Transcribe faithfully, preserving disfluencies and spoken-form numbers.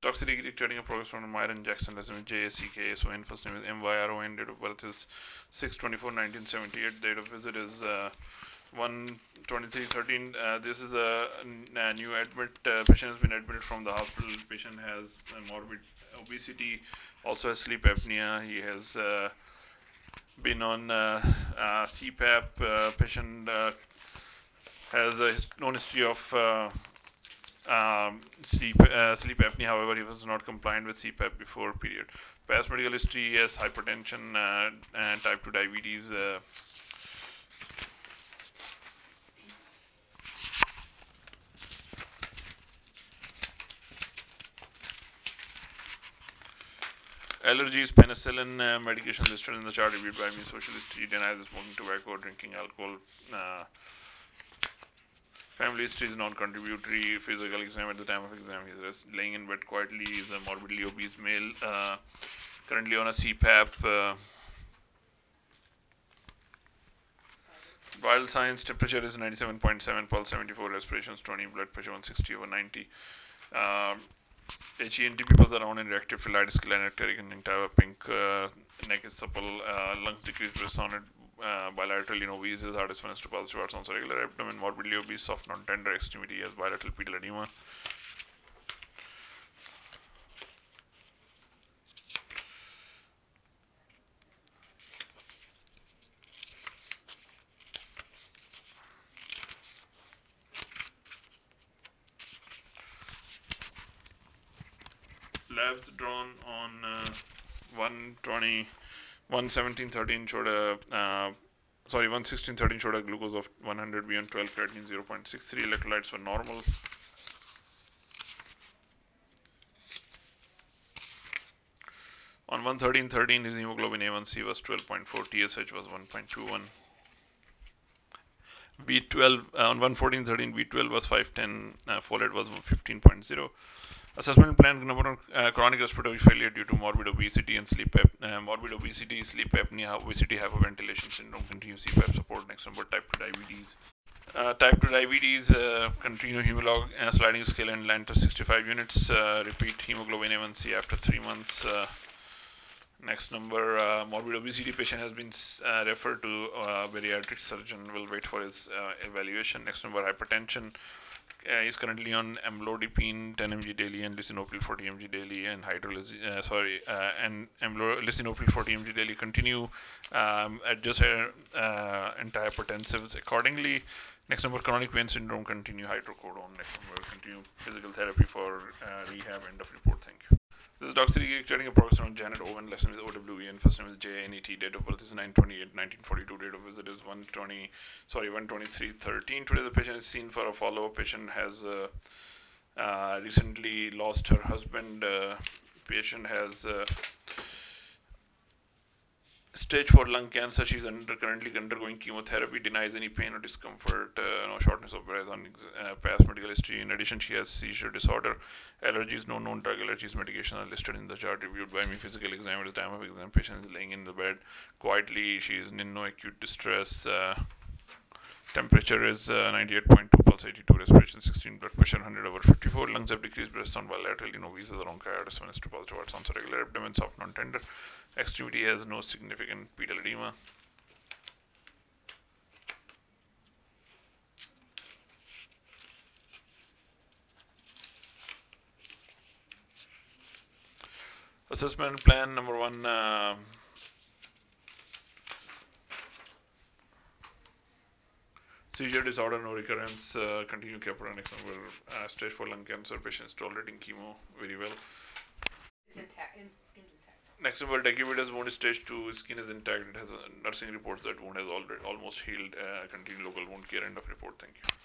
Toxicity dictating a progress from Myron Jackson, last name is J A C K, so in first name is M Y R O N, date of birth is six twenty-four nineteen seventy-eight, date of visit is uh, one twenty-three thirteen. Uh, this is a, a new admit. Uh, patient has been admitted from the hospital. Patient has uh, morbid obesity, also has sleep apnea. He has uh, been on uh, uh, C PAP. Uh, patient uh, has a his known history of uh, um, sleep, uh, sleep apnea. However, he was not compliant with C PAP before period. Past medical history: yes, hypertension uh, and type two diabetes. Uh, Allergies: penicillin. Uh, medication listed in the chart reviewed by me. Social history: denies smoking tobacco, drinking alcohol. Uh, family history is non-contributory. Physical exam: at the time of exam, he's rest, laying in bed quietly. He's a morbidly obese male. Uh, currently on a C PAP. Uh, vital signs: temperature is ninety-seven point seven, pulse seventy-four, respirations twenty, blood pressure one sixty over ninety. Um, H E N T P pulls around in reactive phyllitis, climacteric and entire pink. Uh, neck is supple, uh, lungs decreased, breast sounded uh, bilateral, you know, wheezes, heart is finished to pulse, short sounds regular, abdomen morbidly obese, soft, non tender, extremity as bilateral pedal edema. Labs drawn on uh, one twenty, one seventeen thirteen showed a uh, sorry one sixteen thirteen showed a glucose of one hundred, B one twelve, creatinine zero point six three, electrolytes were normal. On one thirteen thirteen his hemoglobin A one C was twelve point four, T S H was one point two one. B twelve uh, on one fourteen thirteen B twelve was five ten, uh, folate was fifteen point zero. Assessment plan: number one, uh, chronic respiratory failure due to morbid obesity and sleep ap uh, morbid obesity, sleep apnea, obesity, hyperventilation syndrome, continuous C PAP support. Next number, type two diabetes. Uh, type two diabetes, uh, continue hemolog uh, sliding scale and land to sixty-five units. Uh, repeat hemoglobin A one C after three months. Uh, Next number, uh, morbid obesity patient has been uh, referred to a bariatric surgeon. Will wait for his uh, evaluation. Next number, hypertension. Uh, is currently on amlodipine ten milligrams daily and lisinopril forty milligrams daily and hydrolysis. Uh, sorry, uh, and amlo lisinopril forty milligrams daily. Continue um, adjust uh, uh, antihypertensives accordingly. Next number, chronic pain syndrome. Continue hydrocodone. Next number, continue physical therapy for uh, rehab. End of report. Thank you. This is Doctor getting a progress on Janet Owen. Last name is O W E N. First name is J N E T. Date of birth is nine twenty-eight nineteen forty-two. Date of visit is one twenty. Sorry, one twenty-three thirteen. Today the patient is seen for a follow-up. Patient has uh, uh, recently lost her husband. Uh, patient has uh, stage four lung cancer. She's under, currently undergoing chemotherapy. Denies any pain or discomfort. Uh, no shortness of breath on uh, past medical history. In addition, she has seizure disorder. Allergies: no known drug allergies. Medication are listed in the chart reviewed by me. Physical exam: at the time of exam, patient is laying in the bed quietly. She is in no acute distress. Uh, temperature is uh, ninety-eight point two, pulse eighty-two, respiration sixteen, blood pressure one hundred over fifty-four. Lungs have decreased, breast sound bilateral, you know, wheezes around carditis, finished to pulse, heart sounds regular, abdomen soft, non tender. Extremity has no significant pedal edema. Assessment plan: number one, uh, seizure disorder, no recurrence. Uh, continue Keppra. Next number, uh, stage four lung cancer. Patient is tolerating chemo very well. Next number, decubitus wound is stage two. Skin is intact. It has a nursing reports that wound has already almost healed. Uh, continue local wound care. End of report. Thank you.